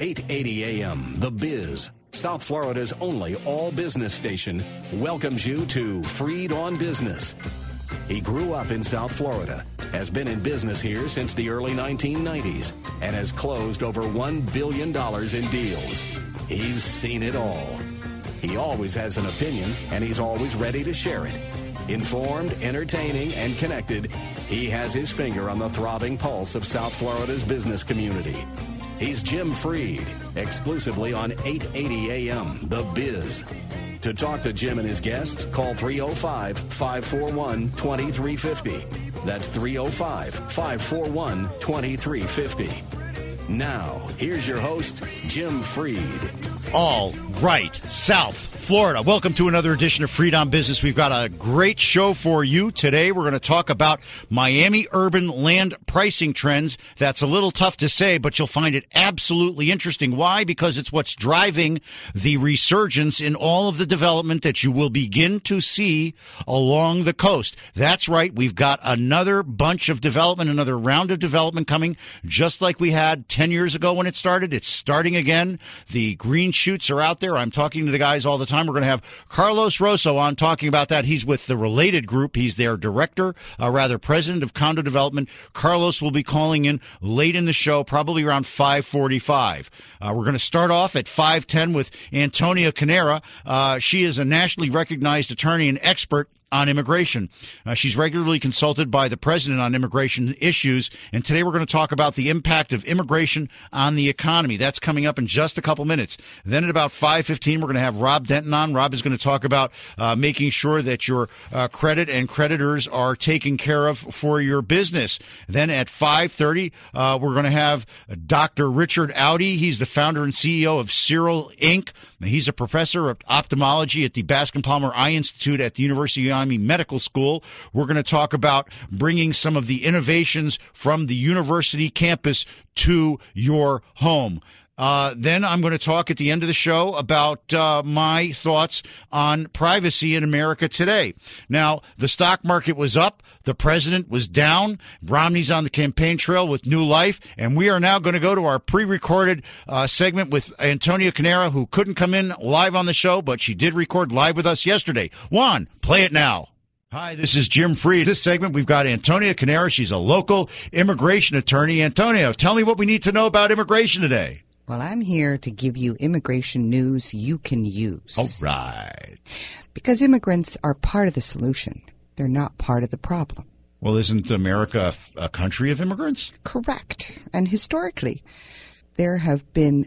880 AM, The Biz, South Florida's only all-business station, welcomes you to Freed on Business. He grew up in South Florida, has been in business here since the early 1990s, and has closed over $1 billion in deals. He's seen it all. He always has an opinion, and he's always ready to share it. Informed, entertaining, and connected, he has his finger on the throbbing pulse of South Florida's business community. He's Jim Freed, exclusively on 880 AM, The Biz. To talk to Jim and his guests, call 305-541-2350. That's 305-541-2350. Now, here's your host, Jim Freed. All right, South Florida. Welcome to another edition of Freed on Business. We've got a great show for you today. We're going to talk about Miami urban land pricing trends. That's a little tough to say, but you'll find it absolutely interesting. Why? Because it's what's driving the resurgence in all of the development that you will begin to see along the coast. That's right. We've got another bunch of development, another round of development coming, just like we had 10 years ago when it started. It's starting again. The green shoots are out there. I'm talking to the guys all the time. We're going to have Carlos Rosso on talking about that. He's with the Related Group. He's their president of condo development. Carlos will be calling in late in the show, probably around 5:45. We're going to start off at 5:10 with Antonia Canera. She is a nationally recognized attorney and expert on immigration. She's regularly consulted by the president on immigration issues, and today we're going to talk about the impact of immigration on the economy. That's coming up in just a couple minutes. Then at about 5:15, we're going to have Rob Denton on. Rob is going to talk about making sure that your credit and creditors are taken care of for your business. Then at 5:30, we're going to have Dr. Richard Audi. He's the founder and CEO of Cyril Inc. He's a professor of ophthalmology at the Bascom Palmer Eye Institute at the University of Miami Medical School. We're going to talk about bringing some of the innovations from the university campus to your home. Then I'm going to talk at the end of the show about my thoughts on privacy in America today. Now, the stock market was up. The president was down. Romney's on the campaign trail with new life. And we are now going to go to our pre-recorded segment with Antonia Canera, who couldn't come in live on the show, but she did record live with us yesterday. Juan, play it now. Hi, this is Jim Freed. This segment, we've got Antonia Canera. She's a local immigration attorney. Antonia, tell me what we need to know about immigration today. Well, I'm here to give you immigration news you can use. All right. Because immigrants are part of the solution. They're not part of the problem. Well, isn't America a country of immigrants? Correct. And historically, there have been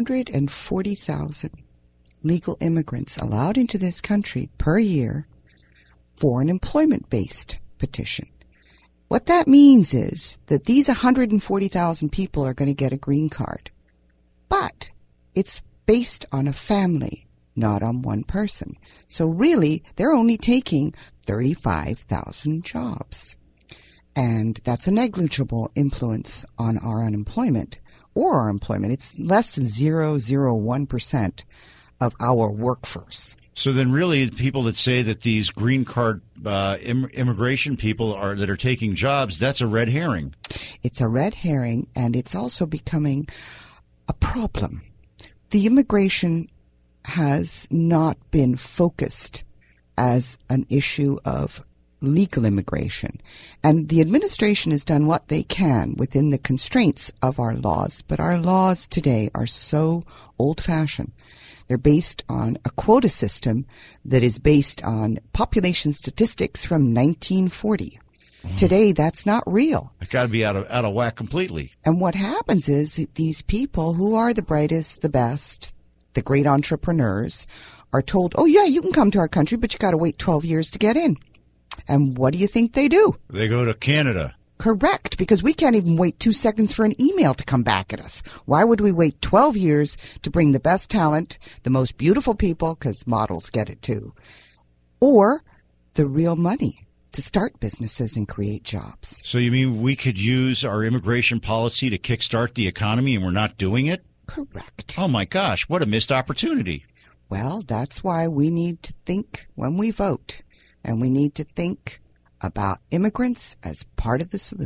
140,000 legal immigrants allowed into this country per year for an employment-based petition. What that means is that these 140,000 people are going to get a green card. But it's based on a family, not on one person. So really, they're only taking 35,000 jobs. And that's a negligible influence on our unemployment or our employment. It's less than 0.001% of our workforce. So then really people that say that these green card immigration people that are taking jobs, that's a red herring. It's a red herring, and it's also becoming a problem. The immigration has not been focused as an issue of legal immigration. And the administration has done what they can within the constraints of our laws, but our laws today are so old-fashioned. They're based on a quota system that is based on population statistics from 1940. Today, that's not real. It's got to be out of whack completely. And what happens is that these people who are the brightest, the best, the great entrepreneurs are told, oh, yeah, you can come to our country, but you got to wait 12 years to get in. And what do you think they do? They go to Canada. Correct, because we can't even wait 2 seconds for an email to come back at us. Why would we wait 12 years to bring the best talent, the most beautiful people, because models get it too, or the real money to start businesses and create jobs? So you mean we could use our immigration policy to kickstart the economy and we're not doing it? Correct. Oh, my gosh, what a missed opportunity. Well, that's why we need to think when we vote, and we need to think about immigrants as part of the solution.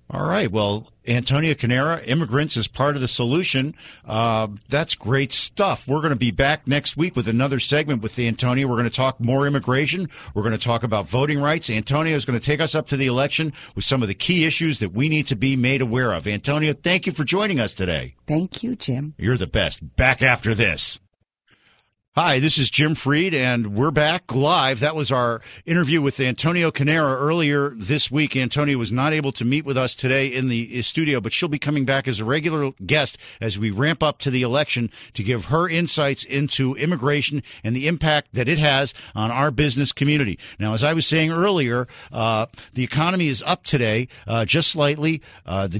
All right. Well, Antonio Canera, immigrants as part of the solution. That's great stuff. We're going to be back next week with another segment with Antonio. We're going to talk more immigration. We're going to talk about voting rights. Antonio is going to take us up to the election with some of the key issues that we need to be made aware of. Antonio, thank you for joining us today. Thank you, Jim. You're the best. Back after this. Hi, this is Jim Freed, and we're back live. That was our interview with Antonio Canera earlier this week. Antonio was not able to meet with us today in the studio, but she'll be coming back as a regular guest as we ramp up to the election to give her insights into immigration and the impact that it has on our business community. Now, as I was saying earlier, the economy is up today, just slightly. The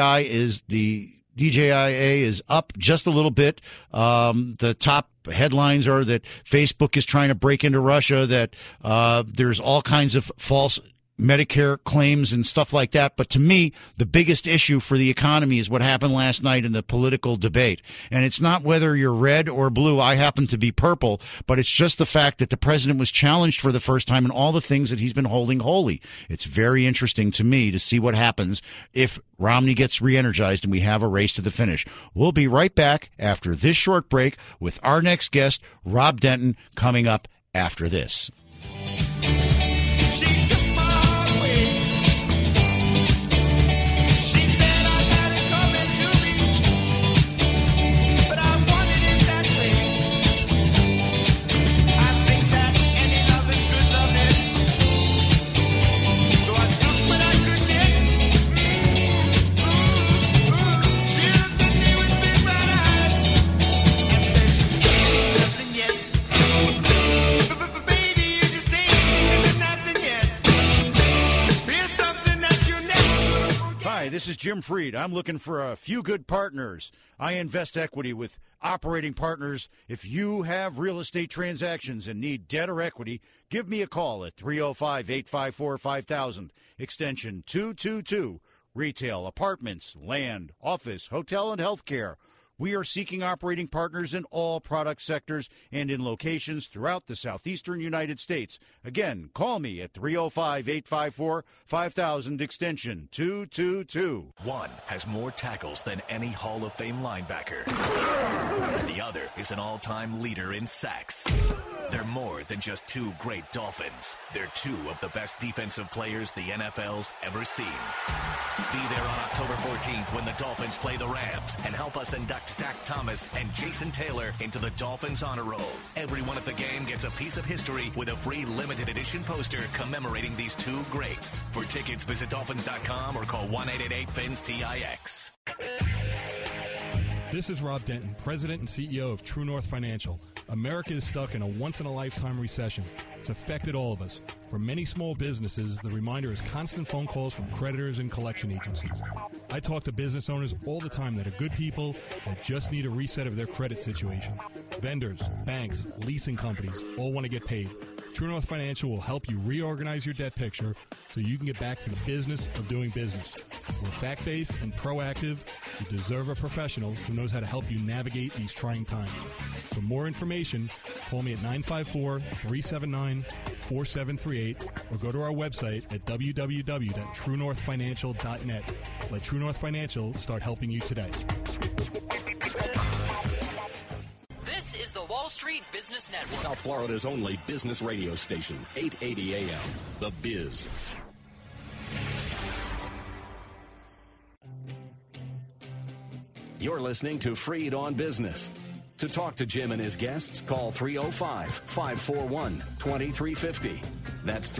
DJIA is up just a little bit. The top headlines are that Facebook is trying to break into Russia, that there's all kinds of false Medicare claims and stuff like that. But to me, the biggest issue for the economy is what happened last night in the political debate. And it's not whether you're red or blue. I happen to be purple, but it's just the fact that the president was challenged for the first time in all the things that he's been holding holy. It's very interesting to me to see what happens if Romney gets re-energized and we have a race to the finish. We'll be right back after this short break with our next guest, Rob Denton, coming up after this. This is Jim Freed. I'm looking for a few good partners. I invest equity with operating partners. If you have real estate transactions and need debt or equity, give me a call at 305-854-5000, extension 222. Retail, apartments, land, office, hotel, and healthcare. We are seeking operating partners in all product sectors and in locations throughout the southeastern United States. Again, call me at 305-854-5000, extension 222. One has more tackles than any Hall of Fame linebacker. The other is an all-time leader in sacks. They're more than just two great Dolphins. They're two of the best defensive players the NFL's ever seen. Be there on October 14th when the Dolphins play the Rams and help us induct Zach Thomas and Jason Taylor into the Dolphins honor roll. Everyone at the game gets a piece of history with a free limited edition poster commemorating these two greats. For tickets, visit Dolphins.com or call 1-888-FINS-TIX. This is Rob Denton, President and CEO of True North Financial. America is stuck in a once-in-a-lifetime recession. It's affected all of us. For many small businesses, the reminder is constant phone calls from creditors and collection agencies. I talk to business owners all the time that are good people that just need a reset of their credit situation. Vendors, banks, leasing companies all want to get paid. True North Financial will help you reorganize your debt picture so you can get back to the business of doing business. We're fact-based and proactive. You deserve a professional who knows how to help you navigate these trying times. For more information, call me at 954-379-4738 or go to our website at www.truenorthfinancial.net. Let True North Financial start helping you today. This is the Wall Street Business Network, South Florida's only business radio station, 880 AM, The Biz. You're listening to Freed on Business. To talk to Jim and his guests, call 305-541-2350. That's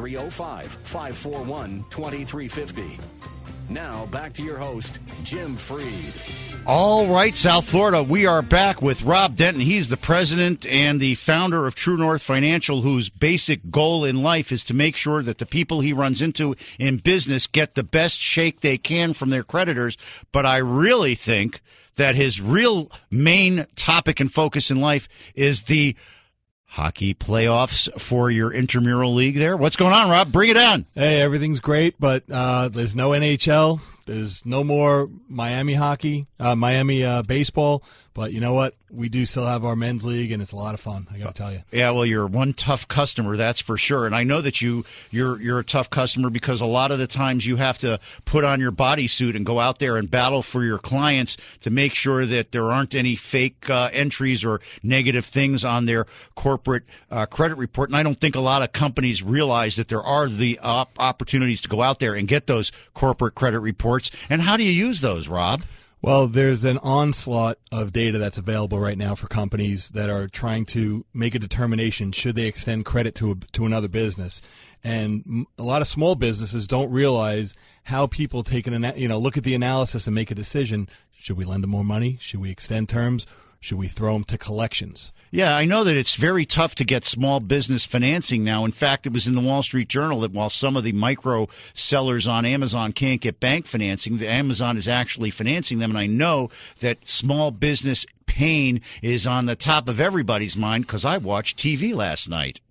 305-541-2350. Now, back to your host, Jim Freed. All right, South Florida, we are back with Rob Denton. He's the president and the founder of True North Financial, whose basic goal in life is to make sure that the people he runs into in business get the best shake they can from their creditors. But I really think that his real main topic and focus in life is the hockey playoffs for your intramural league there. What's going on, Rob? Bring it on. Hey, everything's great, but there's no NHL. There's no more Miami baseball, but you know what? We do still have our men's league, and it's a lot of fun. I got to tell you. Yeah, well, you're one tough customer, that's for sure. And I know that you're a tough customer because a lot of the times you have to put on your bodysuit and go out there and battle for your clients to make sure that there aren't any fake entries or negative things on their corporate credit report. And I don't think a lot of companies realize that there are the opportunities to go out there and get those corporate credit reports. And how do you use those, Rob? Well, there's an onslaught of data that's available right now for companies that are trying to make a determination should they extend credit to another business. And a lot of small businesses don't realize how people take look at the analysis and make a decision. Should we lend them more money? Should we extend terms? Should we throw them to collections? Yeah, I know that it's very tough to get small business financing now. In fact, it was in the Wall Street Journal that while some of the micro sellers on Amazon can't get bank financing, the Amazon is actually financing them. And I know that small business pain is on the top of everybody's mind because I watched TV last night.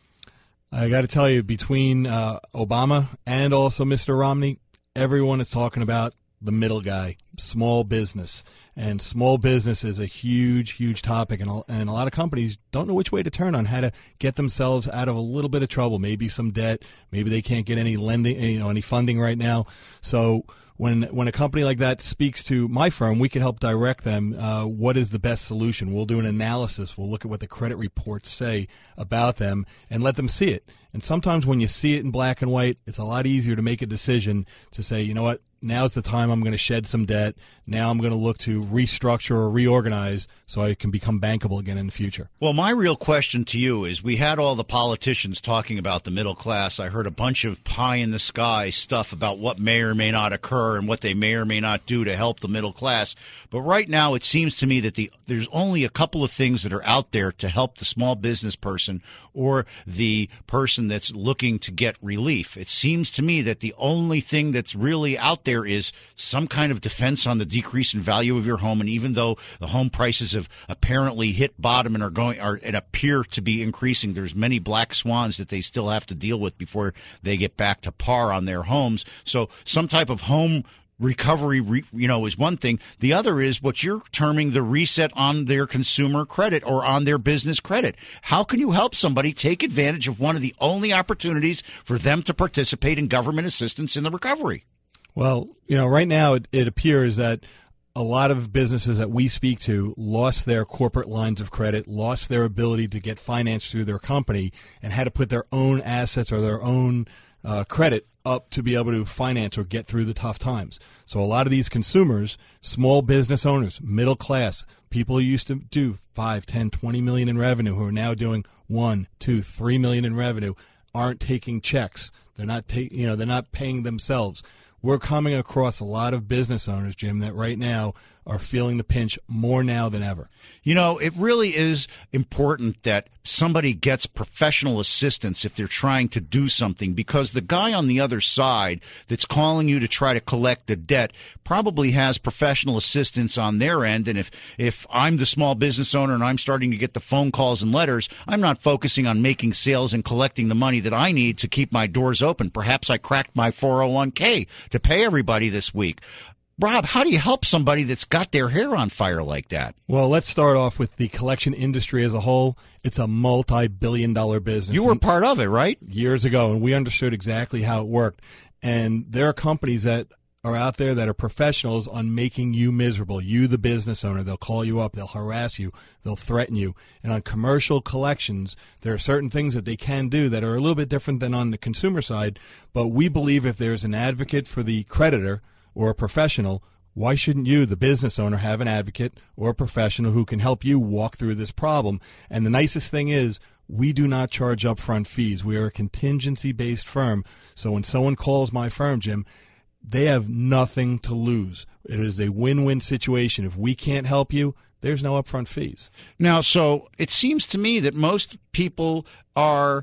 I got to tell you, between Obama and also Mr. Romney, everyone is talking about the middle guy, small business. And small business is a huge, huge topic, and a lot of companies don't know which way to turn on how to get themselves out of a little bit of trouble, maybe some debt, maybe they can't get any lending, any funding right now. So when a company like that speaks to my firm, we can help direct them what is the best solution. We'll do an analysis. We'll look at what the credit reports say about them and let them see it. And sometimes when you see it in black and white, it's a lot easier to make a decision to say, you know what, now's the time I'm going to shed some debt. Now I'm going to look to restructure or reorganize so I can become bankable again in the future. Well, my real question to you is, we had all the politicians talking about the middle class. I heard a bunch of pie-in-the-sky stuff about what may or may not occur and what they may or may not do to help the middle class. But right now it seems to me that there's only a couple of things that are out there to help the small business person or the person that's looking to get relief. It seems to me that the only thing that's really out there is some kind of defense on the decrease in value of your home. And even though the home prices have apparently hit bottom and and appear to be increasing, there's many black swans that they still have to deal with before they get back to par on their homes. So some type of home recovery, is one thing. The other is what you're terming the reset on their consumer credit or on their business credit. How can you help somebody take advantage of one of the only opportunities for them to participate in government assistance in the recovery? Well, right now it appears that a lot of businesses that we speak to lost their corporate lines of credit, lost their ability to get financed through their company, and had to put their own assets or their own credit up to be able to finance or get through the tough times. So a lot of these consumers, small business owners, middle class, people who used to do 5, 10, 20 million in revenue, who are now doing 1, 2, 3 million in revenue, aren't taking checks. They're not they're not paying themselves. We're coming across a lot of business owners, Jim, that right now are feeling the pinch more now than ever. It really is important that somebody gets professional assistance if they're trying to do something, because the guy on the other side that's calling you to try to collect the debt probably has professional assistance on their end. And if I'm the small business owner and I'm starting to get the phone calls and letters, I'm not focusing on making sales and collecting the money that I need to keep my doors open. Perhaps I cracked my 401k to pay everybody this week. Rob, how do you help somebody that's got their hair on fire like that? Well, let's start off with the collection industry as a whole. It's a multi-billion-dollar business. You were part of it, right? Years ago, and we understood exactly how it worked. And there are companies that are out there that are professionals on making you miserable. You, the business owner, they'll call you up, they'll harass you, they'll threaten you. And on commercial collections, there are certain things that they can do that are a little bit different than on the consumer side. But we believe if there's an advocate for the creditor or a professional, why shouldn't you, the business owner, have an advocate or a professional who can help you walk through this problem? And the nicest thing is, we do not charge upfront fees. We are a contingency-based firm. So when someone calls my firm, Jim, they have nothing to lose. It is a win-win situation. If we can't help you, there's no upfront fees. Now, so it seems to me that most people are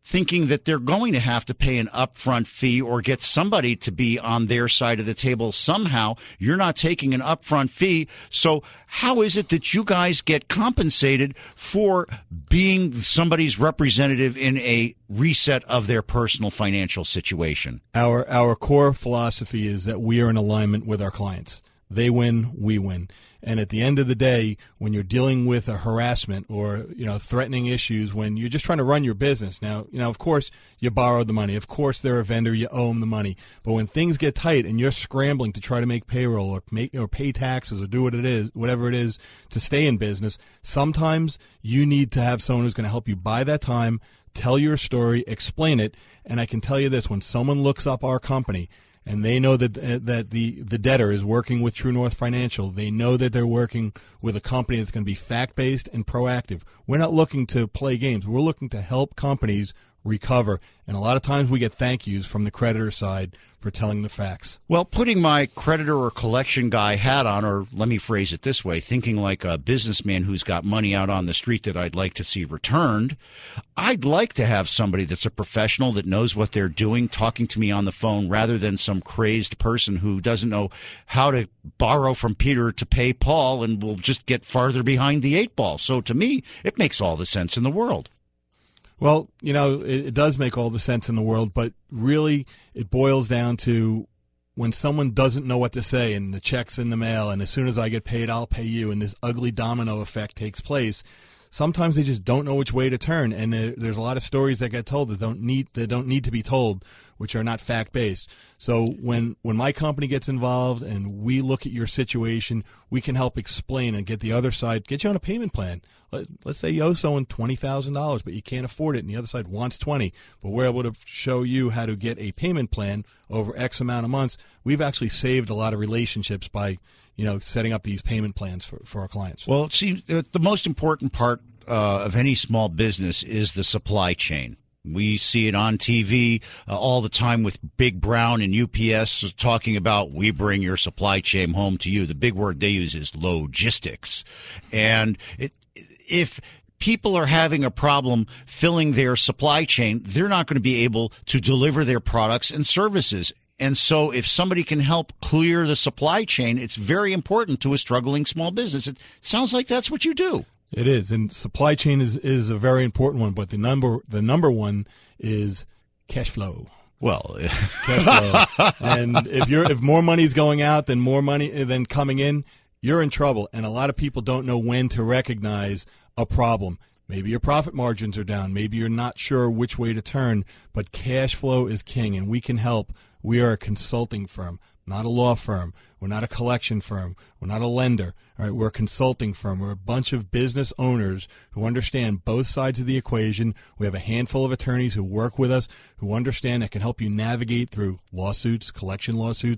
thinking that they're going to have to pay an upfront fee or get somebody to be on their side of the table somehow. You're not taking an upfront fee. So how is it that you guys get compensated for being somebody's representative in a reset of their personal financial situation? Our core philosophy is that we are in alignment with our clients. They win, we win. And at the end of the day, when you're dealing with a harassment or, threatening issues, when you're just trying to run your business, now, of course, you borrowed the money. Of course, they're a vendor. You owe them the money. But when things get tight and you're scrambling to try to make payroll or pay taxes or do whatever it is to stay in business, sometimes you need to have someone who's going to help you buy that time, tell your story, explain it. And I can tell you this, when someone looks up our company, and they know that the debtor is working with True North Financial, they know that they're working with a company that's going to be fact-based and proactive. We're not looking to play games. We're looking to help companies recover. And a lot of times we get thank yous from the creditor side for telling the facts. Well, putting my creditor or collection guy hat on, or let me phrase it this way, thinking like a businessman who's got money out on the street that I'd like to see returned, I'd like to have somebody that's a professional that knows what they're doing talking to me on the phone rather than some crazed person who doesn't know how to borrow from Peter to pay Paul and will just get farther behind the eight ball. So to me, it makes all the sense in the world. Well, it does make all the sense in the world, but really it boils down to when someone doesn't know what to say and the check's in the mail and as soon as I get paid, I'll pay you, and this ugly domino effect takes place. Sometimes they just don't know which way to turn, and there's a lot of stories that get told that don't need to be told, which are not fact-based. So when my company gets involved and we look at your situation, we can help explain and get the other side, get you on a payment plan. Let's say you owe someone $20,000, but you can't afford it, and the other side wants $20,000, but we're able to show you how to get a payment plan over X amount of months. We've actually saved a lot of relationships by setting up these payment plans for our clients. Well, see, the most important part of any small business is the supply chain. We see it on TV all the time with Big Brown and UPS talking about, we bring your supply chain home to you. The big word they use is logistics. And if people are having a problem filling their supply chain, they're not going to be able to deliver their products and services. And so if somebody can help clear the supply chain, it's very important to a struggling small business. It sounds like that's what you do. It is, and supply chain is a very important one, but the number one is cash flow. Well, cash flow. And if more money is going out than more money than coming in, you're in trouble. And a lot of people don't know when to recognize a problem. Maybe your profit margins are down. Maybe you're not sure which way to turn, but cash flow is king, and we can help. We are a consulting firm, not a law firm. We're not a collection firm. We're not a lender. All right, we're a consulting firm. We're a bunch of business owners who understand both sides of the equation. We have a handful of attorneys who work with us, who understand, that can help you navigate through lawsuits, collection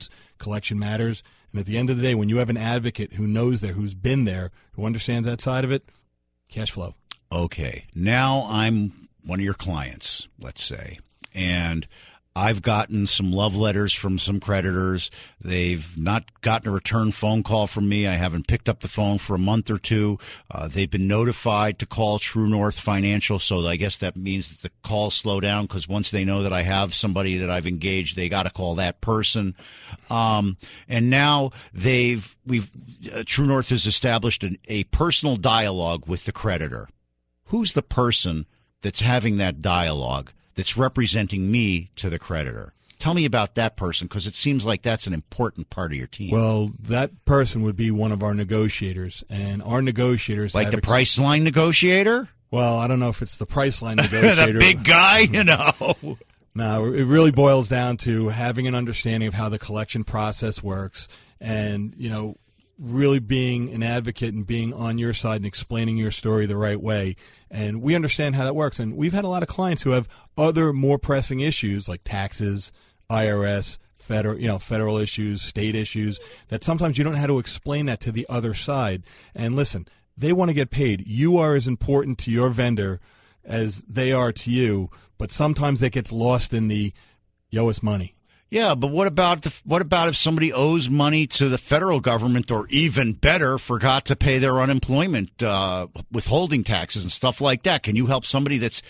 matters. And at the end of the day, when you have an advocate who knows there, who's been there, who understands that side of it, cash flow. Okay, now I'm one of your clients, let's say, and I've gotten some love letters from some creditors. They've not gotten a return phone call from me. I haven't picked up the phone for a month or two. They've been notified to call True North Financial, so I guess that means that the calls slow down, because once they know that I have somebody that I've engaged, they got to call that person. And now True North has established a personal dialogue with the creditor. Who's the person that's having that dialogue that's representing me to the creditor? Tell me about that person, because it seems like that's an important part of your team. Well, that person would be one of our negotiators, and our negotiators... Like the Priceline negotiator? Well, I don't know if it's the Priceline negotiator. The big guy, No, it really boils down to having an understanding of how the collection process works and, really being an advocate and being on your side and explaining your story the right way. And we understand how that works. And we've had a lot of clients who have other more pressing issues like taxes, IRS, federal issues, state issues, that sometimes you don't know how to explain that to the other side. And listen, they want to get paid. You are as important to your vendor as they are to you, but sometimes that gets lost in the, yo, it's money. Yeah, but what about if somebody owes money to the federal government, or even better, forgot to pay their unemployment withholding taxes and stuff like that? Can you help somebody that's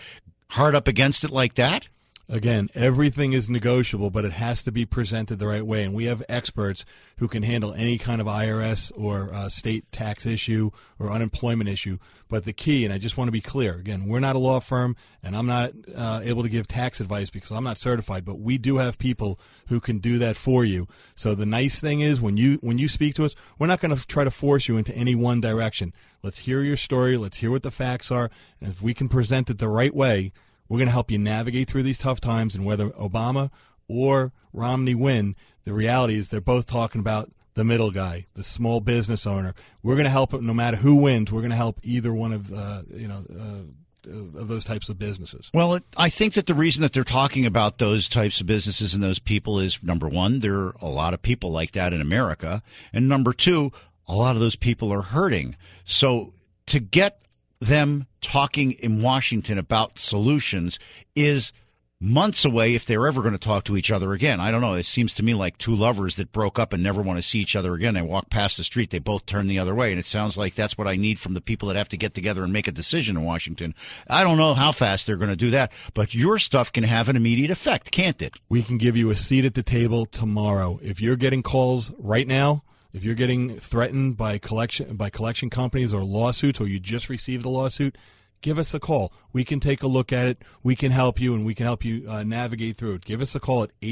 hard up against it like that? Again, everything is negotiable, but it has to be presented the right way. And we have experts who can handle any kind of IRS or state tax issue or unemployment issue. But the key, and I just want to be clear, again, we're not a law firm, and I'm not able to give tax advice because I'm not certified, but we do have people who can do that for you. So the nice thing is when you speak to us, we're not going to try to force you into any one direction. Let's hear your story. Let's hear what the facts are. And if we can present it the right way, we're going to help you navigate through these tough times, and whether Obama or Romney win, the reality is they're both talking about the middle guy, the small business owner. We're going to help no matter who wins. We're going to help either one of of those types of businesses. Well, I think that the reason that they're talking about those types of businesses and those people is, number one, there are a lot of people like that in America, and number two, a lot of those people are hurting. So to get them talking in Washington about solutions is months away if they're ever going to talk to each other again. I don't know. It seems to me like two lovers that broke up and never want to see each other again. They walk past the street, they both turn the other way, and it sounds like that's what I need from the people that have to get together and make a decision in Washington. I don't know how fast they're going to do that, but your stuff can have an immediate effect, can't it? We can give you a seat at the table tomorrow. If you're getting calls right now, if you're getting threatened by collection companies or lawsuits, or you just received a lawsuit, give us a call. We can take a look at it. We can help you, and we can help you navigate through it. Give us a call at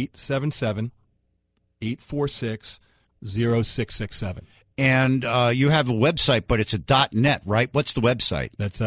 877-846-0667. And you have a website, but it's a .net, right? What's the website? That's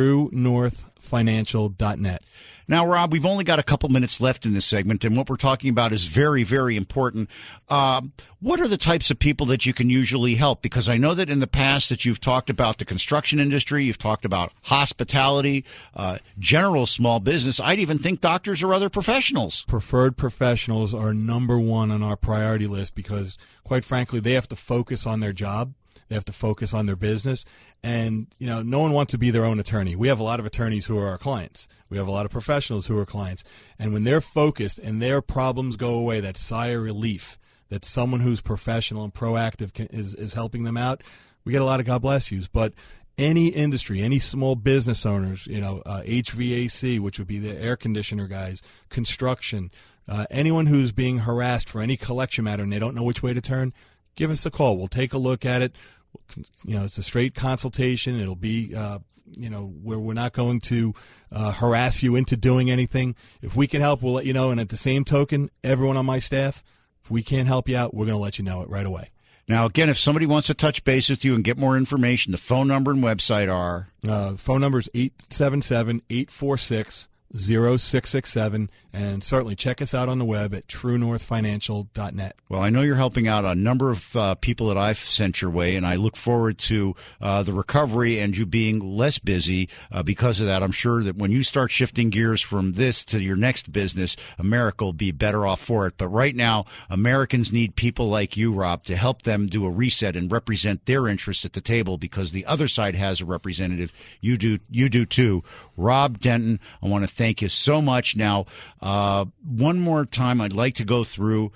TrueNorthFinancial.net. Now, Rob, we've only got a couple minutes left in this segment, and what we're talking about is very, very important. What are the types of people that you can usually help? Because I know that in the past that you've talked about the construction industry, you've talked about hospitality, general small business. I'd even think doctors or other professionals. Preferred professionals are number one on our priority list because, quite frankly, they have to focus on their job. They have to focus on their business. And, no one wants to be their own attorney. We have a lot of attorneys who are our clients. We have a lot of professionals who are clients. And when they're focused and their problems go away, that sigh of relief, that someone who's professional and proactive is helping them out, we get a lot of God bless yous. But any industry, any small business owners, HVAC, which would be the air conditioner guys, construction, anyone who's being harassed for any collection matter and they don't know which way to turn, give us a call. We'll take a look at it. It's a straight consultation. It'll be, where we're not going to harass you into doing anything. If we can help, we'll let you know. And at the same token, everyone on my staff, if we can't help you out, we're going to let you know it right away. Now, again, if somebody wants to touch base with you and get more information, the phone number and website are? Phone number is 877-846-0667, and certainly check us out on the web at TrueNorthFinancial.net. Well, I know you're helping out a number of people that I've sent your way, and I look forward to the recovery and you being less busy because of that. I'm sure that when you start shifting gears from this to your next business, America will be better off for it. But right now, Americans need people like you, Rob, to help them do a reset and represent their interests at the table because the other side has a representative. You do too. Rob Denton, I want to thank you so much. Now, one more time, I'd like to go through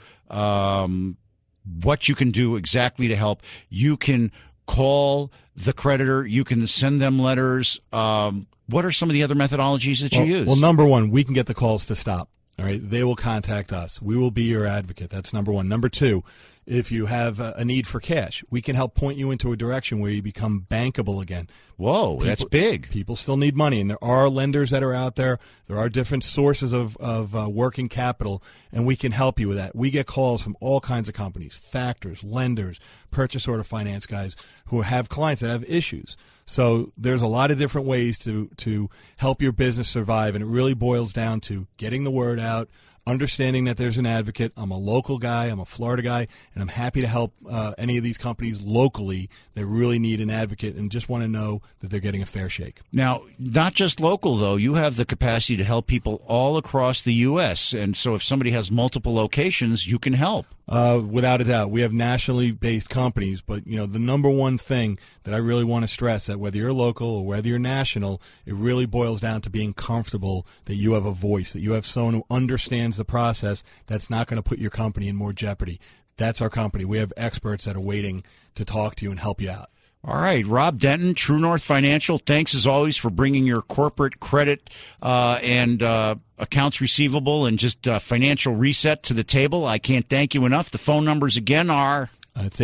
what you can do exactly to help. You can call the creditor. You can send them letters. What are some of the other methodologies that you use? Well, number one, we can get the calls to stop. All right, they will contact us. We will be your advocate. That's number one. Number two, if you have a need for cash, we can help point you into a direction where you become bankable again. Whoa, that's big. People still need money, and there are lenders that are out there. There are different sources of working capital, and we can help you with that. We get calls from all kinds of companies, factors, lenders, purchase order finance guys who have clients that have issues. So there's a lot of different ways to help your business survive, and it really boils down to getting the word out, understanding that there's an advocate. I'm a local guy. I'm a Florida guy, and I'm happy to help any of these companies locally that really need an advocate and just want to know that they're getting a fair shake. Now, not just local, though. You have the capacity to help people all across the U.S., and so if somebody has multiple locations, you can help. Without a doubt. We have nationally based companies, but the number one thing that I really want to stress that whether you're local or whether you're national, it really boils down to being comfortable that you have a voice, that you have someone who understands the process that's not going to put your company in more jeopardy. That's our company. We have experts that are waiting to talk to you and help you out. All right, Rob Denton, True North Financial, thanks as always for bringing your corporate credit and accounts receivable and just financial reset to the table. I can't thank you enough. The phone numbers again are? It's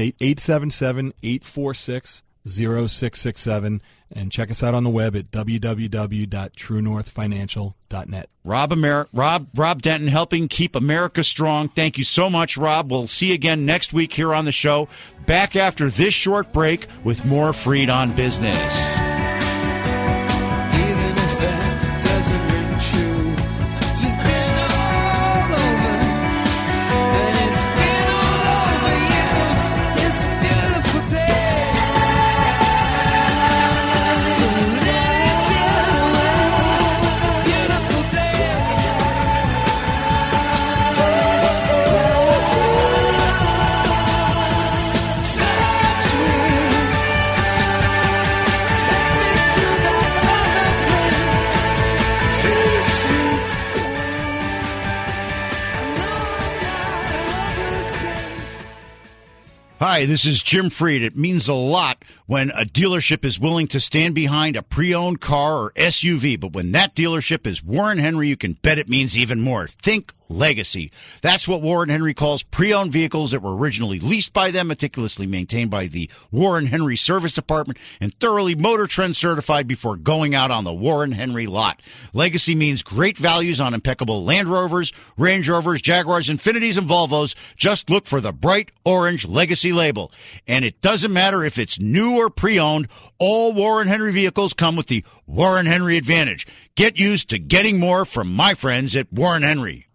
877-846-0667, and check us out on the web at www.truenorthfinancial.net. Rob Denton, helping keep America strong. Thank you so much, Rob. We'll see you again next week here on the show. Back after this short break with more Freed on Business. Even if that doesn't ring true, you've been all over, and it's been all over you. It's a beautiful day, so let it get away. It's a beautiful day. Touch me, take me to that other place. Teach me, I know I'm not a hopeless case. Hi, this is Jim Freed. It means a lot when a dealership is willing to stand behind a pre-owned car or SUV, but when that dealership is Warren Henry, you can bet it means even more. Think legacy. That's what Warren Henry calls pre-owned vehicles that were originally leased by them, meticulously maintained by the Warren Henry Service Department, and thoroughly Motor Trend certified before going out on the Warren Henry lot. Legacy means great values on impeccable Land Rovers, Range Rovers, Jaguars, Infinities, and Volvos. Just look for the bright orange Legacy label. And it doesn't matter if it's new or pre-owned, all Warren Henry vehicles come with the Warren Henry Advantage. Get used to getting more from my friends at Warren Henry.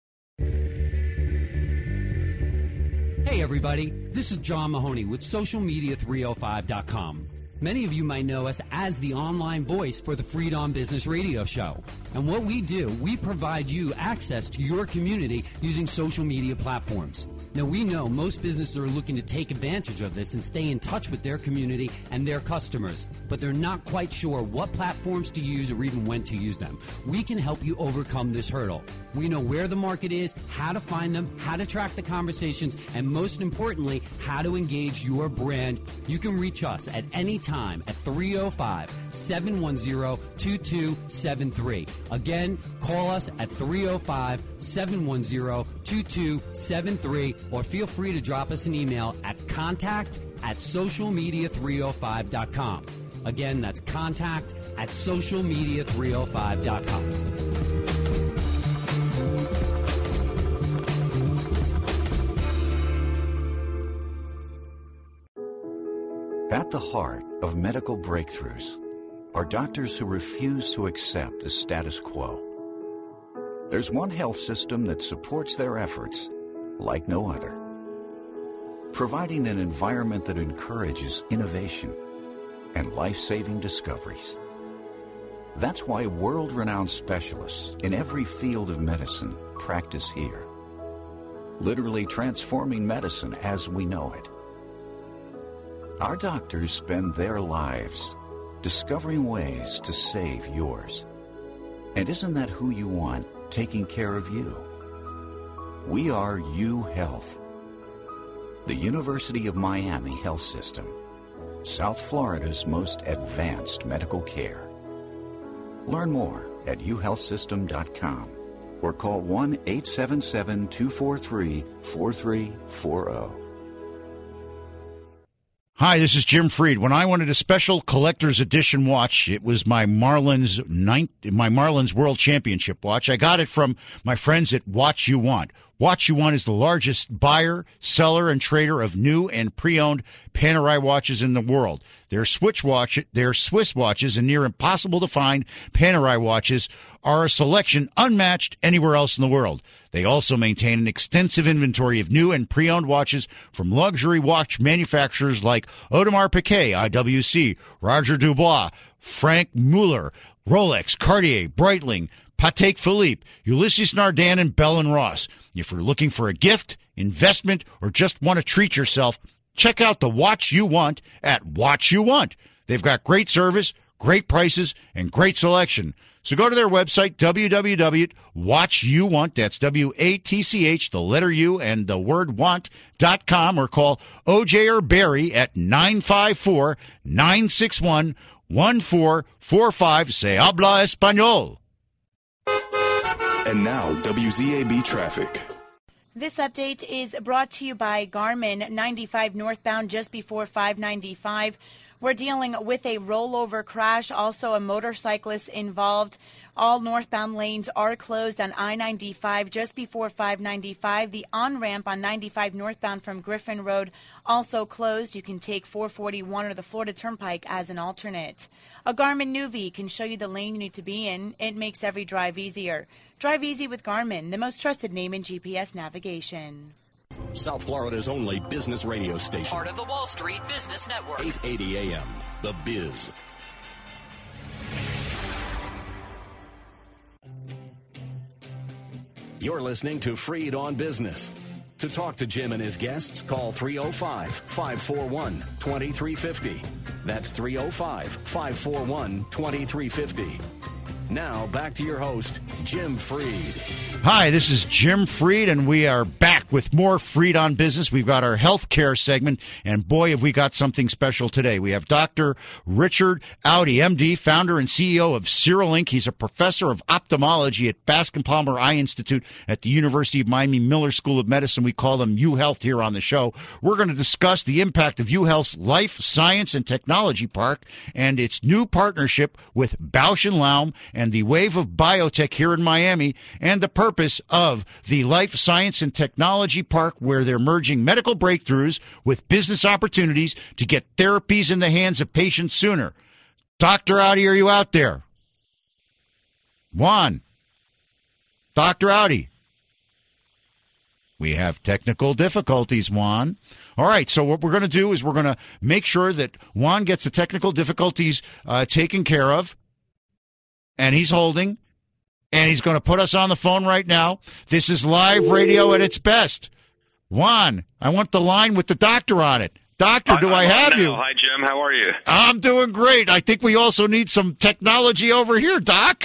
Hey everybody, this is John Mahoney with SocialMedia305.com. Many of you might know us as the online voice for the Freed on Business radio show. And what we do, we provide you access to your community using social media platforms. Now we know most businesses are looking to take advantage of this and stay in touch with their community and their customers, but they're not quite sure what platforms to use or even when to use them. We can help you overcome this hurdle. We know where the market is, how to find them, how to track the conversations, and most importantly, how to engage your brand. You can reach us at any time at 305-710-2273. Again, call us at 305-710-2273 or feel free to drop us an email at contact@socialmedia305.com. Again, that's contact@socialmedia305.com. At the heart of medical breakthroughs are doctors who refuse to accept the status quo. There's one health system that supports their efforts like no other, providing an environment that encourages innovation and life-saving discoveries. That's why world-renowned specialists in every field of medicine practice here, literally transforming medicine as we know it. Our doctors spend their lives discovering ways to save yours. And isn't that who you want taking care of you? We are U Health, the University of Miami Health System, South Florida's most advanced medical care. Learn more at uhealthsystem.com or call 1-877-243-4340. Hi, this is Jim Freed. When I wanted a special collector's edition watch, it was my Marlins World Championship watch. I got it from my friends at Watch You Want. Watch You Want is the largest buyer, seller, and trader of new and pre-owned Panerai watches in the world. Their Swiss watches and near impossible to find Panerai watches are a selection unmatched anywhere else in the world. They also maintain an extensive inventory of new and pre-owned watches from luxury watch manufacturers like Audemars Piguet, IWC, Roger Dubois, Frank Mueller, Rolex, Cartier, Breitling, Patek Philippe, Ulysses Nardin, and Bell & Ross. If you're looking for a gift, investment, or just want to treat yourself, check out the Watch You Want at Watch You Want. They've got great service, great prices, and great selection. So go to their website, www.watchyouwant, that's W-A-T-C-H, the letter U and the word want.com, or call O.J. or Barry at 954-961-1445. Se habla español. And now, WZAB traffic. This update is brought to you by Garmin. 95 northbound just before 595. We're dealing with a rollover crash, also a motorcyclist involved. All northbound lanes are closed on I-95 just before 595. The on-ramp on 95 northbound from Griffin Road also closed. You can take 441 or the Florida Turnpike as an alternate. A Garmin Nuvi can show you the lane you need to be in. It makes every drive easier. Drive easy with Garmin, the most trusted name in GPS navigation. South Florida's only business radio station. Part of the Wall Street Business Network. 880 AM, The Biz. You're listening to Freed on Business. To talk to Jim and his guests, call 305-541-2350. That's 305-541-2350. Now, back to your host, Jim Freed. Hi, this is Jim Freed, and we are back with more Freed on Business. We've got our healthcare segment, and boy, have we got something special today. We have Dr. Richard Audi, MD, founder and CEO of Cerulink. He's a professor of ophthalmology at Bascom Palmer Eye Institute at the University of Miami Miller School of Medicine. We call them UHealth here on the show. We're going to discuss the impact of UHealth's Life Science and Technology Park and its new partnership with Bausch & Lomb and the wave of biotech here in Miami, and the purpose of the Life Science and Technology Park, where they're merging medical breakthroughs with business opportunities to get therapies in the hands of patients sooner. Dr. Audi, are you out there? Juan. Dr. Audi. We have technical difficulties, Juan. All right, so what we're going to do is we're going to make sure that Juan gets the technical difficulties taken care of. And he's holding, and he's going to put us on the phone right now. This is live radio at its best. Juan, I want the line with the doctor on it. Doctor, do I have you? Hi, Jim. How are you? I'm doing great. I think we also need some technology over here, Doc.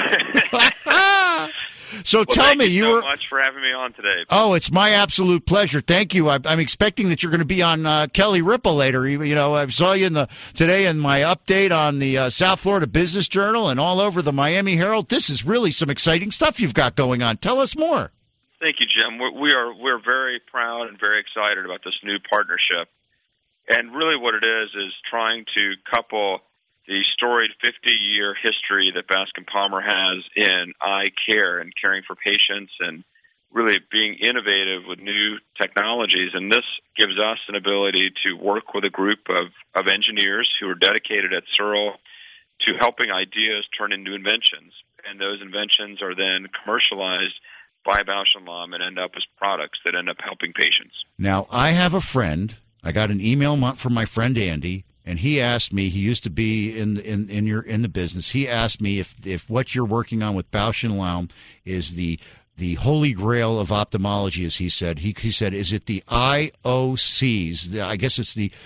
So tell me, you were so much for having me on today. Oh, it's my absolute pleasure. Thank you. I'm expecting that you're going to be on Kelly Ripa later. You know, I saw you today in my update on the South Florida Business Journal and all over the Miami Herald. This is really some exciting stuff you've got going on. Tell us more. Thank you, Jim. We're very proud and very excited about this new partnership. And really what it is trying to couple the storied 50-year history that Bascom Palmer has in eye care and caring for patients and really being innovative with new technologies. And this gives us an ability to work with a group of engineers who are dedicated at Cerul to helping ideas turn into inventions. And those inventions are then commercialized by Bausch & Lomb and end up as products that end up helping patients. Now, I have a friend. I got an email from my friend Andy. And he asked me, he used to be in the business. He asked me if what you're working on with Bausch & Lomb is the holy grail of ophthalmology, as he said. He said, is it the IOCs? I guess it's the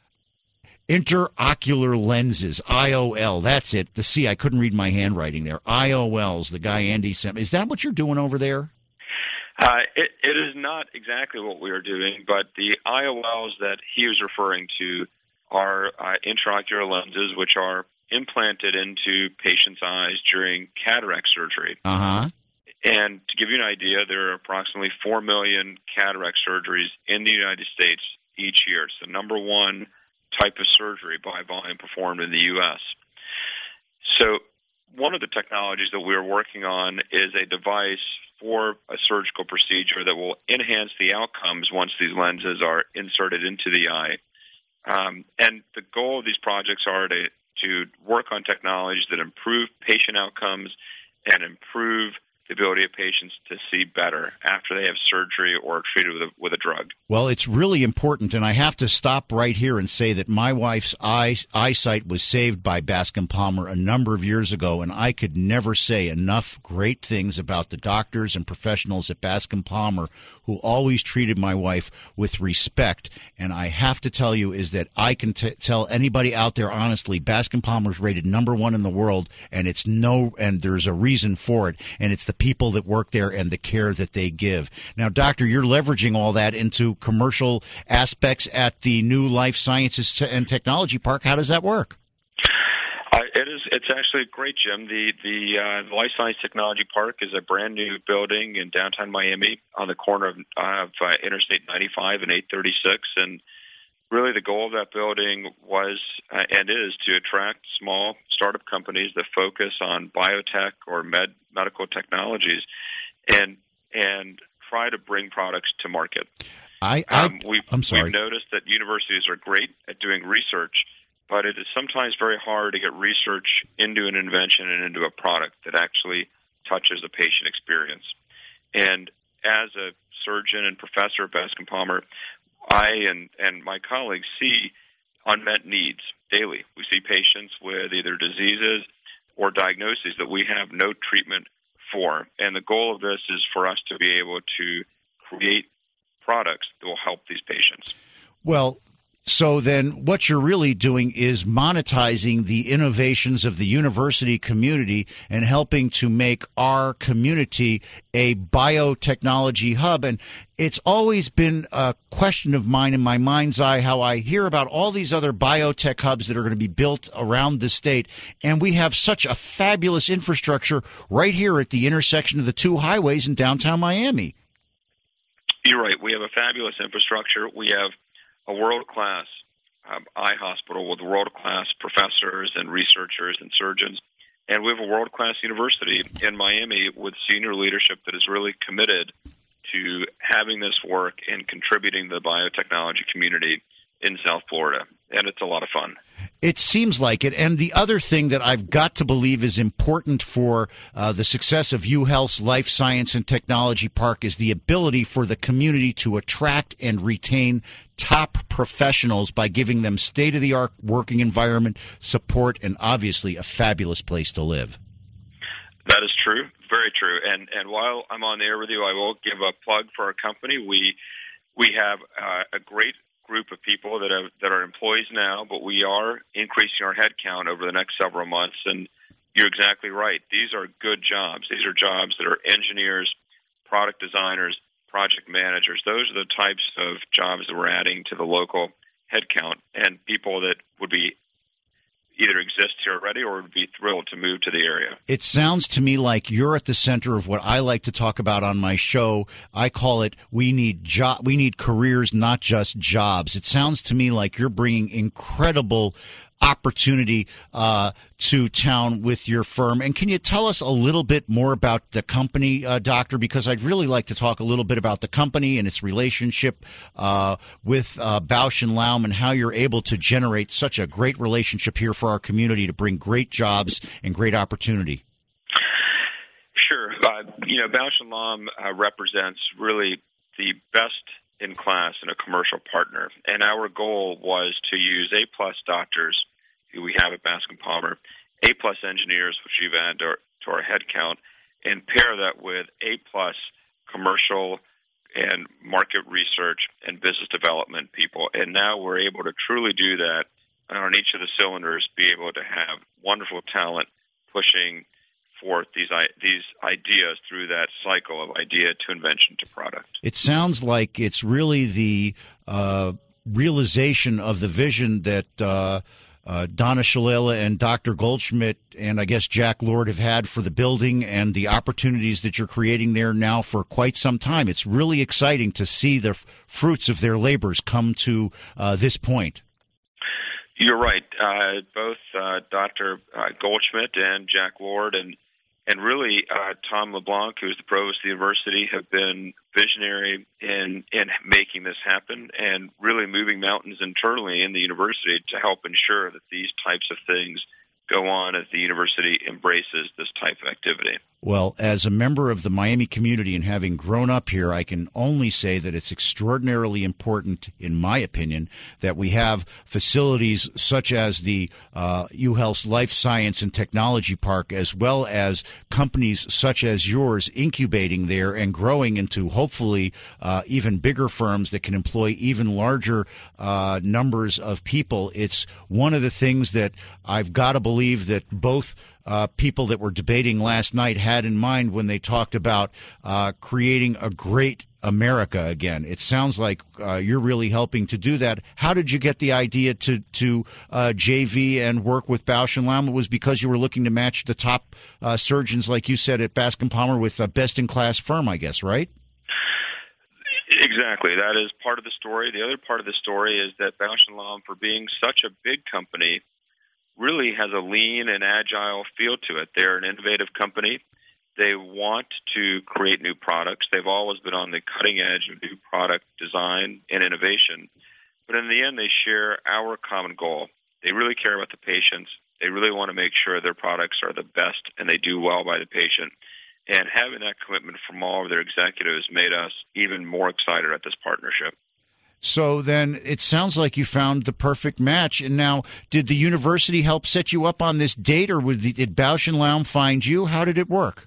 interocular lenses, IOL. That's it. The C, I couldn't read my handwriting there. IOLs, the guy Andy sent me. Is that what you're doing over there? It is not exactly what we are doing, but the IOLs that he was referring to are intraocular lenses, which are implanted into patients' eyes during cataract surgery. Uh-huh. And to give you an idea, there are approximately 4 million cataract surgeries in the United States each year. It's the number one type of surgery by volume performed in the U.S. So one of the technologies that we're working on is a device for a surgical procedure that will enhance the outcomes once these lenses are inserted into the eye. And the goal of these projects are to work on technologies that improve patient outcomes and improve the ability of patients to see better after they have surgery or treated with a drug. Well, it's really important, and I have to stop right here and say that my wife's eyesight was saved by Bascom Palmer a number of years ago, and I could never say enough great things about the doctors and professionals at Bascom Palmer who always treated my wife with respect. And I have to tell you is that I can tell anybody out there honestly, Bascom Palmer's rated #1 in the world, and and there's a reason for it, and it's the people that work there and the care that they give. Now, Doctor, you're leveraging all that into commercial aspects at the new Life Sciences and Technology Park. How does that work? It's actually great, Jim. The Life Science Technology Park is a brand new building in downtown Miami on the corner of Interstate 95 and 836. And really the goal of that building was and is to attract small startup companies that focus on biotech or medical technologies and try to bring products to market. I'm sorry. We've noticed that universities are great at doing research, but it is sometimes very hard to get research into an invention and into a product that actually touches the patient experience. And as a surgeon and professor at Bascom Palmer, I and my colleagues see unmet needs daily. We see patients with either diseases or diagnoses that we have no treatment for. And the goal of this is for us to be able to create products that will help these patients. Well, so then what you're really doing is monetizing the innovations of the university community and helping to make our community a biotechnology hub. And it's always been a question of mine in my mind's eye how I hear about all these other biotech hubs that are going to be built around the state. And we have such a fabulous infrastructure right here at the intersection of the two highways in downtown Miami. You're right. We have a fabulous infrastructure. We have a world-class eye hospital with world-class professors and researchers and surgeons. And we have a world-class university in Miami with senior leadership that is really committed to having this work and contributing to the biotechnology community in South Florida. And it's a lot of fun. It seems like it. And the other thing that I've got to believe is important for the success of UHealth's Life Science and Technology Park is the ability for the community to attract and retain top professionals by giving them state-of-the-art working environment, support, and obviously a fabulous place to live. That is true. Very true. And while I'm on the air with you, I will give a plug for our company. We have a great group of people that are employees now, but we are increasing our headcount over the next several months. And you're exactly right. These are good jobs. These are jobs that are engineers, product designers, project managers. Those are the types of jobs that we're adding to the local headcount, and people that would be either exist here already or would be thrilled to move to the area. It sounds to me like you're at the center of what I like to talk about on my show. I call it we need careers, not just jobs. It sounds to me like you're bringing incredible opportunity to town with your firm. And can you tell us a little bit more about the company, Doctor? Because I'd really like to talk a little bit about the company and its relationship with Bausch & Lomb and how you're able to generate such a great relationship here for our community to bring great jobs and great opportunity. Sure. Bausch & Lomb represents really the best in class and a commercial partner. And our goal was to use A-plus doctors who we have at Bascom Palmer, A-plus engineers, which we've added to our headcount, and pair that with A-plus commercial and market research and business development people. And now we're able to truly do that on each of the cylinders, be able to have wonderful talent pushing forth these ideas through that cycle of idea to invention to product. It sounds like it's really the realization of the vision that Donna Shalala and Dr. Goldschmidt and I guess Jack Lord have had for the building and the opportunities that you're creating there now for quite some time. It's really exciting to see the fruits of their labors come to this point. You're right. Both Dr. Goldschmidt and Jack Lord and really Tom LeBlanc, who's the provost of the university, have been visionary in making this happen and really moving mountains internally in the university to help ensure that these types of things go on as the university embraces this type of activity. Well, as a member of the Miami community and having grown up here, I can only say that it's extraordinarily important, in my opinion, that we have facilities such as the UHealth Life Science and Technology Park, as well as companies such as yours incubating there and growing into hopefully even bigger firms that can employ even larger numbers of people. It's one of the things that I've got to believe that both people that were debating last night had in mind when they talked about creating a great America again. It sounds like you're really helping to do that. How did you get the idea to JV and work with Bausch & Lomb? It was because you were looking to match the top surgeons, like you said, at Bascom Palmer with a best-in-class firm, I guess, right? Exactly. That is part of the story. The other part of the story is that Bausch & Lomb, for being such a big company, really has a lean and agile feel to it. They're an innovative company. They want to create new products. They've always been on the cutting edge of new product design and innovation. But in the end, they share our common goal. They really care about the patients. They really want to make sure their products are the best and they do well by the patient. And having that commitment from all of their executives made us even more excited at this partnership. So then it sounds like you found the perfect match. And now, did the university help set you up on this date, or did Bausch & Lomb find you? How did it work?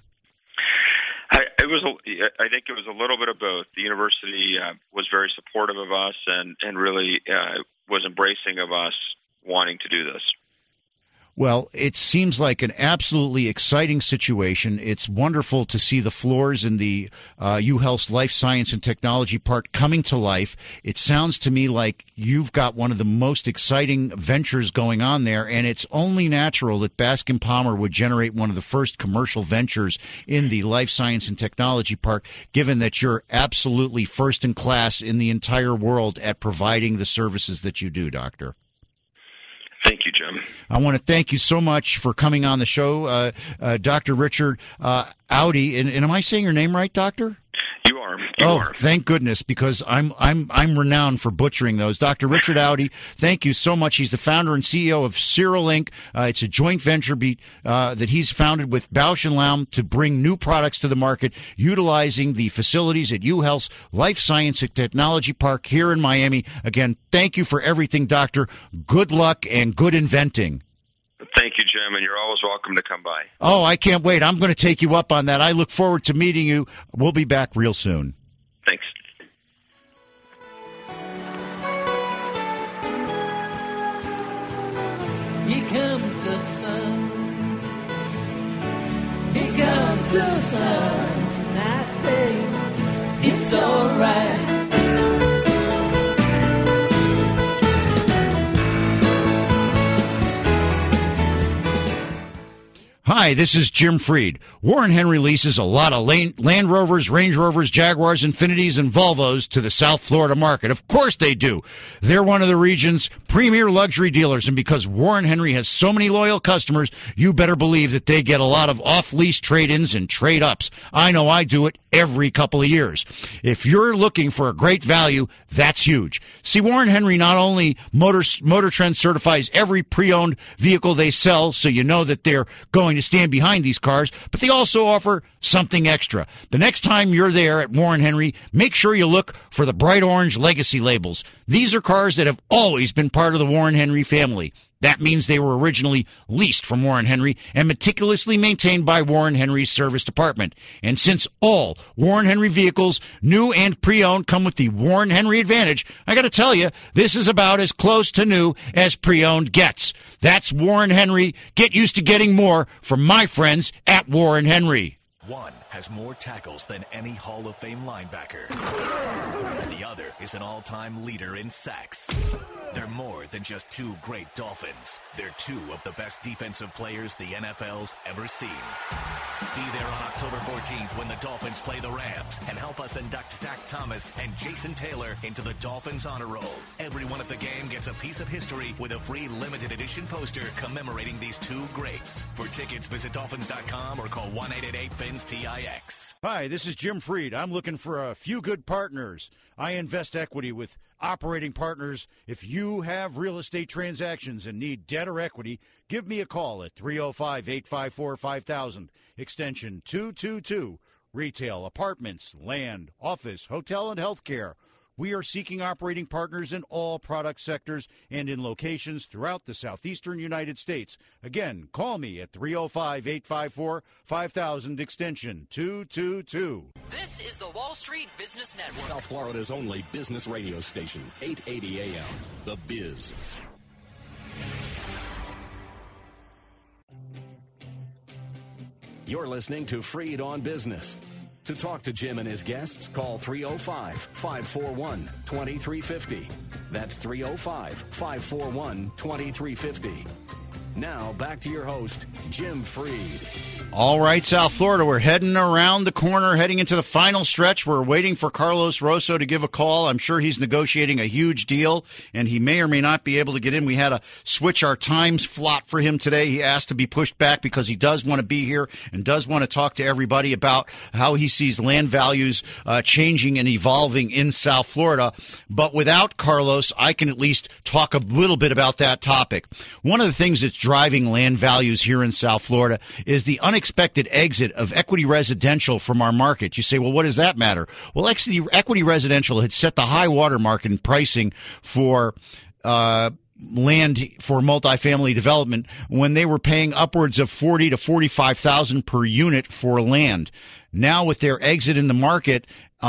I think it was a little bit of both. The university was very supportive of us and really was embracing of us wanting to do this. Well, it seems like an absolutely exciting situation. It's wonderful to see the floors in the UHealth Life Science and Technology Park coming to life. It sounds to me like you've got one of the most exciting ventures going on there, and it's only natural that Bascom Palmer would generate one of the first commercial ventures in the Life Science and Technology Park, given that you're absolutely first in class in the entire world at providing the services that you do, Doctor. Thank you, Jim. I want to thank you so much for coming on the show, Dr. Richard Audi. And am I saying your name right, Doctor? You are. You are. Thank goodness, because I'm renowned for butchering those. Dr. Richard Audi, thank you so much. He's the founder and CEO of Cyril Inc. It's a joint venture that he's founded with Bausch & Lomb to bring new products to the market, utilizing the facilities at UHealth Life Science and Technology Park here in Miami. Again, thank you for everything, Doctor. Good luck and good inventing. Thank you, Jim, and you're always welcome to come by. Oh, I can't wait. I'm going to take you up on that. I look forward to meeting you. We'll be back real soon. Thanks. Here comes the sun. Here comes the sun. And I say, it's all right. Hi, this is Jim Freed. Warren Henry leases a lot of Land Rovers, Range Rovers, Jaguars, Infinities, and Volvos to the South Florida market. Of course they do. They're one of the region's premier luxury dealers, and because Warren Henry has so many loyal customers, you better believe that they get a lot of off-lease trade-ins and trade-ups. I know I do it every couple of years. If you're looking for a great value, that's huge. See, Warren Henry not only Motor Trend certifies every pre-owned vehicle they sell, so you know that they're going to stand behind these cars, but they also offer something extra. The next time you're there at Warren Henry, make sure you look for the bright orange legacy labels. These are cars that have always been part of the Warren Henry family. That means they were originally leased from Warren Henry and meticulously maintained by Warren Henry's service department. And since all Warren Henry vehicles, new and pre-owned, come with the Warren Henry Advantage, I got to tell you, this is about as close to new as pre-owned gets. That's Warren Henry. Get used to getting more from my friends at Warren Henry. One has more tackles than any Hall of Fame linebacker. The other is an all-time leader in sacks. They're more than just two great Dolphins. They're two of the best defensive players the NFL's ever seen. Be there on October 14th when the Dolphins play the Rams and help us induct Zach Thomas and Jason Taylor into the Dolphins honor roll. Everyone at the game gets a piece of history with a free limited edition poster commemorating these two greats. For tickets, visit Dolphins.com or call 1-888-FINS-TIX. Hi, this is Jim Freed. I'm looking for a few good partners. I invest equity with Operating Partners. If you have real estate transactions and need debt or equity, give me a call at 305-854-5000, extension 222. Retail, apartments, land, office, hotel, and healthcare. We are seeking operating partners in all product sectors and in locations throughout the southeastern United States. Again, call me at 305-854-5000, extension 222. This is the Wall Street Business Network. South Florida's only business radio station, 880 AM, The Biz. You're listening to Freed on Business. To talk to Jim and his guests, call 305-541-2350. That's 305-541-2350. Now, back to your host, Jim Freed. All right, South Florida, we're heading around the corner, heading into the final stretch. We're waiting for Carlos Rosso to give a call. I'm sure he's negotiating a huge deal, and he may or may not be able to get in. We had to switch our time slot for him today. He asked to be pushed back because he does want to be here and does want to talk to everybody about how he sees land values changing and evolving in South Florida. But without Carlos, I can at least talk a little bit about that topic. One of the things that's driving land values here in South Florida is the unexpected exit of equity residential from our market. You say, well, what does that matter? Well, equity residential had set the high water mark in pricing for land for multifamily development when they were paying upwards of $40,000 to $45,000 per unit for land. Now, with their exit in the market,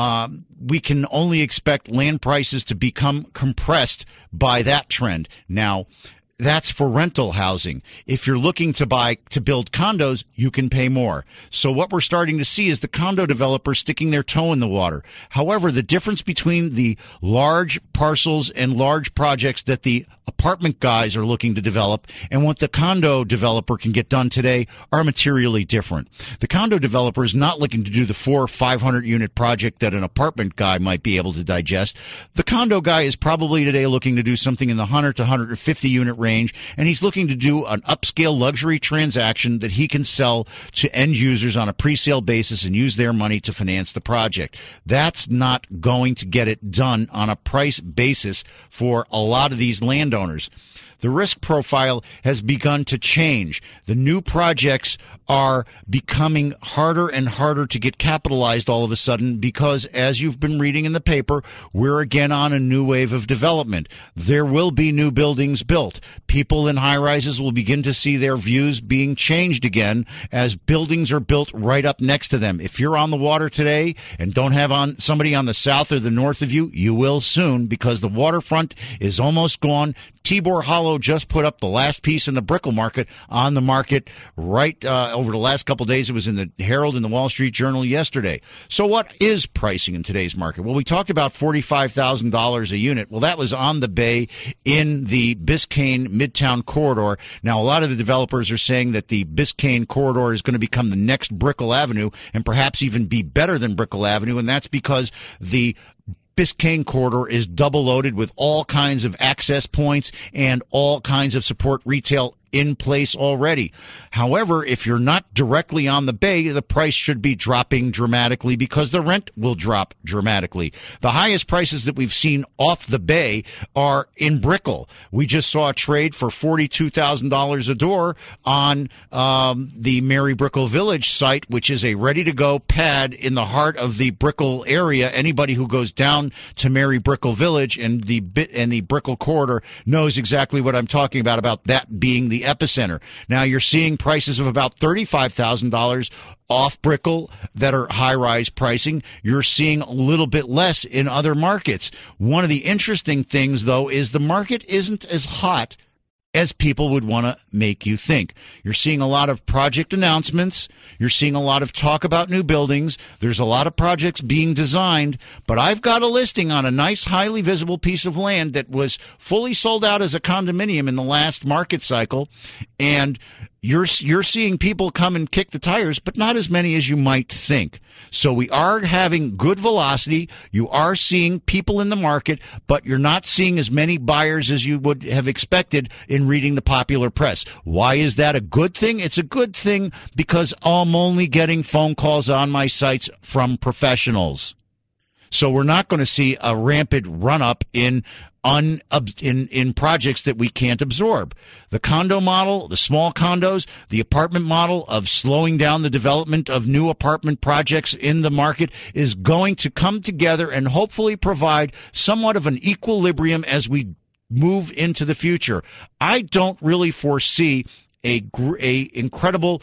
we can only expect land prices to become compressed by that trend. Now, that's for rental housing. If you're looking to build condos, you can pay more. So what we're starting to see is the condo developers sticking their toe in the water. However, the difference between the large parcels and large projects that the apartment guys are looking to develop and what the condo developer can get done today are materially different. The condo developer is not looking to do the 400 or 500 unit project that an apartment guy might be able to digest. The condo guy is probably today looking to do something in the 100 to 150 unit range, and he's looking to do an upscale luxury transaction that he can sell to end users on a pre-sale basis and use their money to finance the project. That's not going to get it done on a price basis for a lot of these landowners. The risk profile has begun to change. The new projects are becoming harder and harder to get capitalized all of a sudden because, as you've been reading in the paper, we're again on a new wave of development. There will be new buildings built. People in high-rises will begin to see their views being changed again as buildings are built right up next to them. If you're on the water today and don't have somebody on the south or the north of you, you will soon because the waterfront is almost gone. Tibor Hollow just put up the last piece in the Brickell market on the market right over the last couple of days. It was in the Herald and the Wall Street Journal yesterday. So what is pricing in today's market? Well, we talked about $45,000 a unit. Well, that was on the bay in the Biscayne Midtown corridor. Now, a lot of the developers are saying that the Biscayne corridor is going to become the next Brickell Avenue and perhaps even be better than Brickell Avenue, and that's because the Biscayne corridor is double loaded with all kinds of access points and all kinds of support retail in place already. However, if you're not directly on the bay, the price should be dropping dramatically because the rent will drop dramatically. The highest prices that we've seen off the bay are in Brickell. We just saw a trade for $42,000 a door on the Mary Brickell Village site, which is a ready-to-go pad in the heart of the Brickell area. Anybody who goes down to Mary Brickell Village and the Brickell corridor knows exactly what I'm talking about that being the epicenter. Now you're seeing prices of about $35,000 off Brickell that are high-rise pricing. You're seeing a little bit less in other markets. One of the interesting things, though, is the market isn't as hot as people would want to make you think. You're seeing a lot of project announcements. You're seeing a lot of talk about new buildings. There's a lot of projects being designed, but I've got a listing on a nice, highly visible piece of land that was fully sold out as a condominium in the last market cycle, and you're seeing people come and kick the tires, but not as many as you might think. So we are having good velocity. You are seeing people in the market, but you're not seeing as many buyers as you would have expected in reading the popular press. Why is that a good thing? It's a good thing because I'm only getting phone calls on my sites from professionals. So we're not going to see a rampant run-up in projects that we can't absorb. The condo model, the small condos, the apartment model of slowing down the development of new apartment projects in the market is going to come together and hopefully provide somewhat of an equilibrium as we move into the future. I don't really foresee a incredible,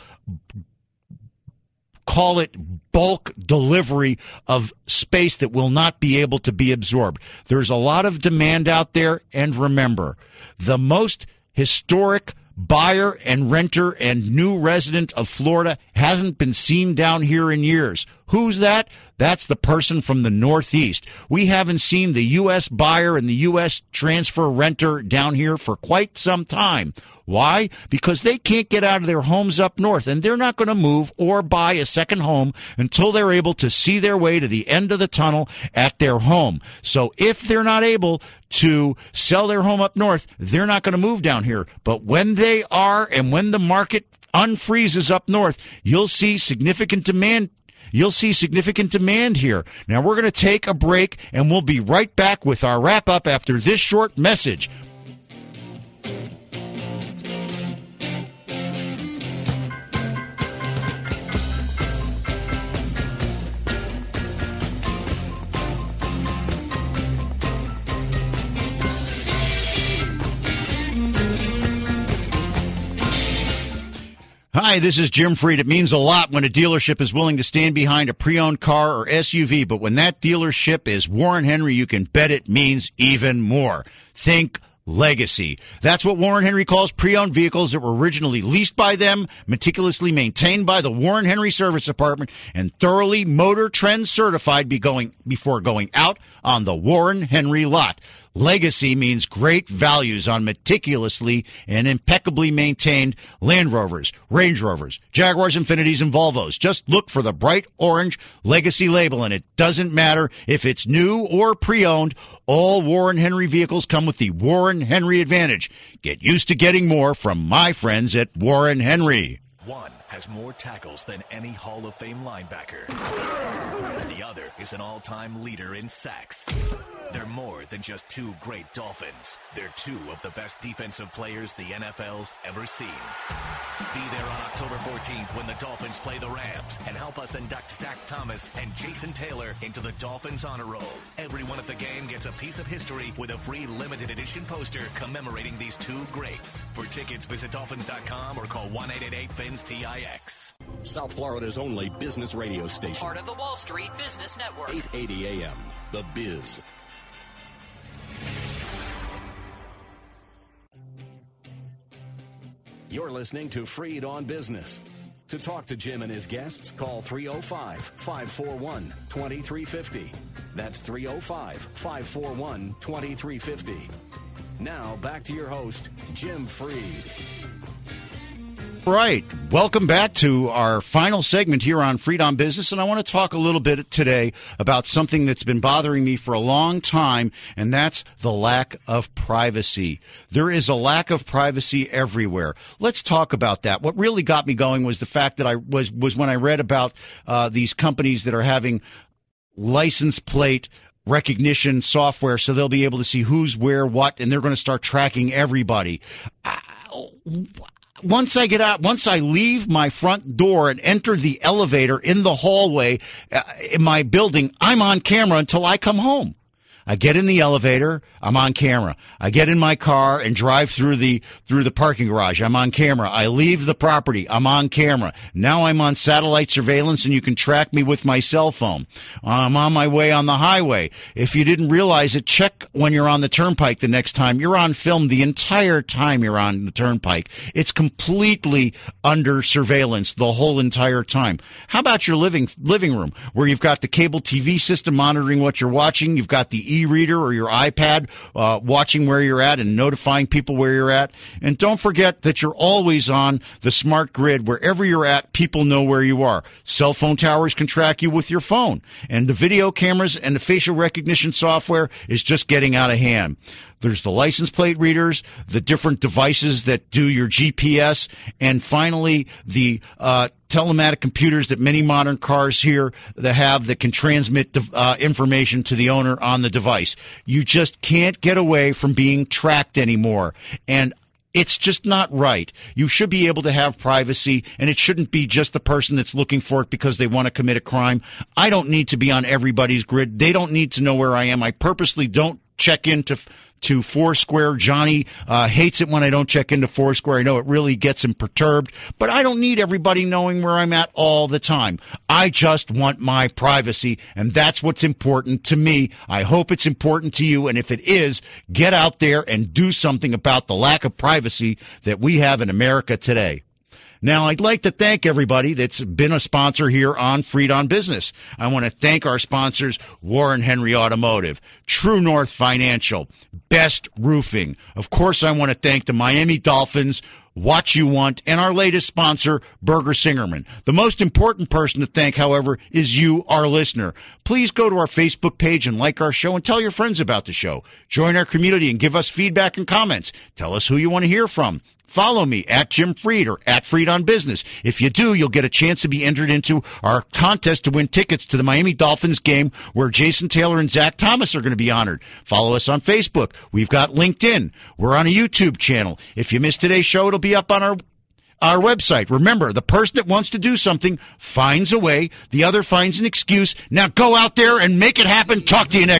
call it bulk delivery of space that will not be able to be absorbed. There's a lot of demand out there, and remember, the most historic buyer and renter and new resident of Florida hasn't been seen down here in years. Who's that? That's the person from the Northeast. We haven't seen the U.S. buyer and the U.S. transfer renter down here for quite some time. Why? Because they can't get out of their homes up north, and they're not going to move or buy a second home until they're able to see their way to the end of the tunnel at their home. So if they're not able to sell their home up north, they're not going to move down here. But when they are, and when the market unfreezes up north, you'll see significant demand. You'll see significant demand here. Now, we're going to take a break, and we'll be right back with our wrap-up after this short message. Hi, this is Jim Freed. It means a lot when a dealership is willing to stand behind a pre-owned car or SUV, but when that dealership is Warren Henry, you can bet it means even more. Think legacy. That's what Warren Henry calls pre-owned vehicles that were originally leased by them, meticulously maintained by the Warren Henry Service Department, and thoroughly Motor Trend certified before going out on the Warren Henry lot. Legacy means great values on meticulously and impeccably maintained Land Rovers, Range Rovers, Jaguars, Infinitis, and Volvos. Just look for the bright orange Legacy label, and it doesn't matter if it's new or pre-owned. All Warren Henry vehicles come with the Warren Henry Advantage. Get used to getting more from my friends at Warren Henry. One has more tackles than any Hall of Fame linebacker. The other is an all-time leader in sacks. They're more than just two great Dolphins. They're two of the best defensive players the NFL's ever seen. Be there on October 14th when the Dolphins play the Rams, and help us induct Zach Thomas and Jason Taylor into the Dolphins honor roll. Everyone at the game gets a piece of history with a free limited edition poster commemorating these two greats. For tickets, visit Dolphins.com or call 1-888-FINS-TIX. South Florida's only business radio station. Part of the Wall Street Business Network. 880 AM, The Biz. You're listening to Freed on Business. To talk to Jim and his guests, call 305-541-2350. That's 305-541-2350. Now, back to your host, Jim Freed. Right. Welcome back to our final segment here on Freed on Business, and I want to talk a little bit today about something that's been bothering me for a long time, and that's the lack of privacy. There is a lack of privacy everywhere. Let's talk about that. What really got me going was the fact that I was when I read about these companies that are having license plate recognition software, so they'll be able to see who's where, what, and they're going to start tracking everybody. Once I get out, once I leave my front door and enter the elevator in the hallway in my building, I'm on camera until I come home. I get in the elevator, I'm on camera. I get in my car and drive through the parking garage, I'm on camera. I leave the property, I'm on camera. Now I'm on satellite surveillance and you can track me with my cell phone. I'm on my way on the highway. If you didn't realize it, check when you're on the turnpike the next time. You're on film the entire time you're on the turnpike. It's completely under surveillance the whole entire time. How about your living room, where you've got the cable TV system monitoring what you're watching, you've got the e-reader or your iPad watching where you're at and notifying people where you're at. And don't forget that you're always on the smart grid. Wherever you're at, people know where you are. Cell phone towers can track you with your phone. And the video cameras and the facial recognition software is just getting out of hand. There's the license plate readers, the different devices that do your GPS, and finally the telematic computers that many modern cars here that can transmit information to the owner on the device. You just can't get away from being tracked anymore. And it's just not right. You should be able to have privacy, and it shouldn't be just the person that's looking for it because they want to commit a crime. I don't need to be on everybody's grid. They don't need to know where I am. I purposely don't check into Foursquare. Johnny hates it when I don't check into Foursquare. I know it really gets him perturbed, but I don't need everybody knowing where I'm at all the time. I just want my privacy, and that's what's important to me. I hope it's important to you, and if it is, get out there and do something about the lack of privacy that we have in America today. Now, I'd like to thank everybody that's been a sponsor here on Freed on Business. I want to thank our sponsors, Warren Henry Automotive, True North Financial, Best Roofing. Of course, I want to thank the Miami Dolphins, What You Want, and our latest sponsor, Burger Singerman. The most important person to thank, however, is you, our listener. Please go to our Facebook page and like our show and tell your friends about the show. Join our community and give us feedback and comments. Tell us who you want to hear from. Follow me at Jim Freed or at Freed on Business. If you do, you'll get a chance to be entered into our contest to win tickets to the Miami Dolphins game where Jason Taylor and Zach Thomas are going to be honored. Follow us on Facebook. We've got LinkedIn. We're on a YouTube channel. If you missed today's show, it'll be up on our website. Remember, the person that wants to do something finds a way. The other finds an excuse. Now go out there and make it happen. Talk to you next.